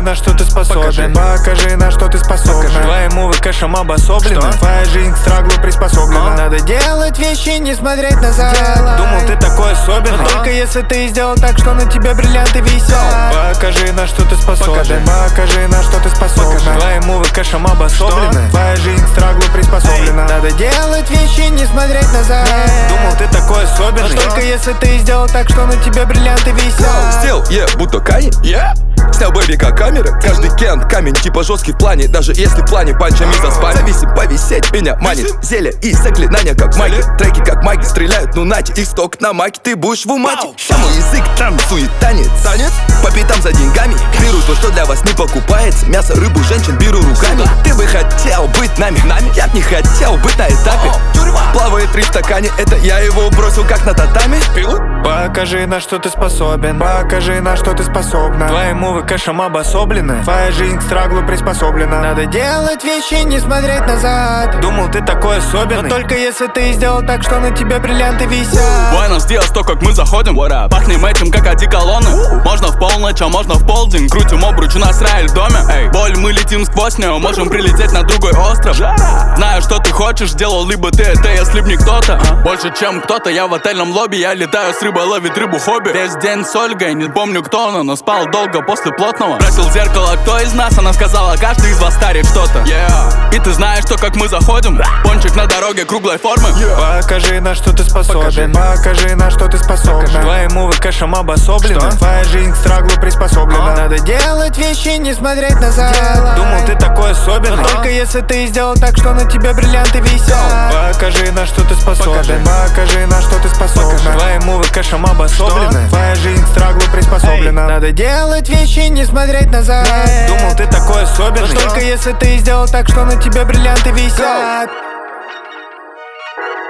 на что ты способен. Покажи, на что ты способен. Твои мувы кэшем обособлены. Твоя жизнь к страглу приспособлена. Надо делать вещи, не смотреть назад. Думал, ты такой особенный, но только если ты сделал так, что на тебе бриллианты висят. Покажи, на что ты способен. Покажи, на что ты способен. Твои мувы кэшем обособлены. Твоя жизнь к страглу приспособлена. Надо делать вещи, не смотреть назад. Думал, ты такой особенный, но только если ты сделал так, что на тебе бриллианты висят. Сделал, будто Кани, снял бэби как камеры. Каждый кент камень, типа жесткий в плане. Даже если в плане панчами заспали. Зависим, повисеть меня манит. Зелье и заклинания как маги. Треки как маги стреляют, ну нате. Их сток на маке, ты будешь в умате. Вся мой язык танцует танец. По пятам за деньгами. Беру то, что для вас не покупается. Мясо, рыбу, женщин беру руками. Ты бы хотел быть нами. Я б не хотел быть на этапе. Плавает рыб в стакане, это я его бросил как на татами. Покажи, на что ты способен. Покажи, на что ты способна. Твои мувы кэшем обособлены. Твоя жизнь к страглу приспособлена. Надо делать вещи, не смотреть назад. Думал, ты такой особенный, но только если ты сделал так, что на тебе бриллианты висят. Буэнос-Диас, то, как мы заходим. Пахнем этим, как одеколоны. Можно в полночь, а можно в полдень. Крутим обруч, у нас рай в доме. Боль, мы летим сквозь нее. Можем прилететь на другой остров. Знаю, что ты хочешь, делал либо ты это, если б не кто-то. Больше, чем кто-то, я в отельном лобби. Я летаю с рыбой, ловит рыбу хобби. Весь день с Ольгой, не помню кто она, но спал долго после плотного. Бросил в зеркало, кто из нас, она сказала, каждый из вас старит что-то. И ты знаешь, что как мы заходим. Пончик на дороге круглой формы. Покажи, на что ты способен. Покажи, на что ты способен. Твои мувы кэшем обособлены. Твоя жизнь к страглу приспособлена. Надо делать вещи, не смотреть назад. Думал, ты такой особенный, но только если ты сделал так, что на тебе бриллианты висят. Покажи, на что ты способен. Покажи, на что ты способна. Твои мувы кэшем обособлены. Твоя жизнь к страглу приспособлена. Надо делать вещи, не смотреть назад. Думал, ты такой особенный, но только если ты сделал так, что на тебе бриллианты висят.